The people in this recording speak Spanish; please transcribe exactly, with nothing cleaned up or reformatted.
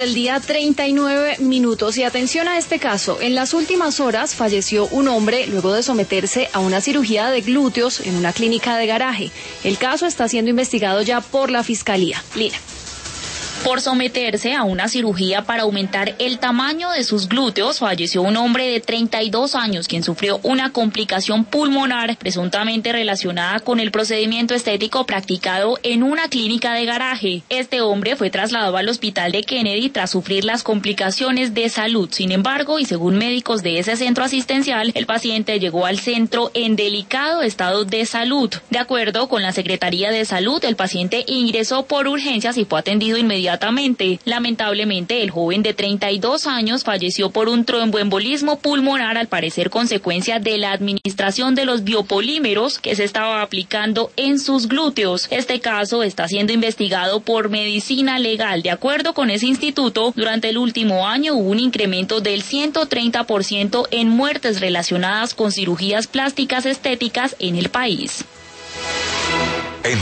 El día treinta y nueve minutos y atención a este caso. En las últimas horas falleció un hombre luego de someterse a una cirugía de glúteos en una clínica de garaje. El caso está siendo investigado ya por la fiscalía. Lina. Por someterse a una cirugía para aumentar el tamaño de sus glúteos, falleció un hombre de treinta y dos años quien sufrió una complicación pulmonar presuntamente relacionada con el procedimiento estético practicado en una clínica de garaje. Este hombre fue trasladado al hospital de Kennedy tras sufrir las complicaciones de salud. Sin embargo, y según médicos de ese centro asistencial, el paciente llegó al centro en delicado estado de salud. De acuerdo con la Secretaría de Salud, el paciente ingresó por urgencias y fue atendido inmediatamente. Lamentablemente, el joven de treinta y dos años falleció por un tromboembolismo pulmonar, al parecer consecuencia de la administración de los biopolímeros que se estaba aplicando en sus glúteos. Este caso está siendo investigado por Medicina Legal. De acuerdo con ese instituto, durante el último año hubo un incremento del ciento treinta por ciento en muertes relacionadas con cirugías plásticas estéticas en el país.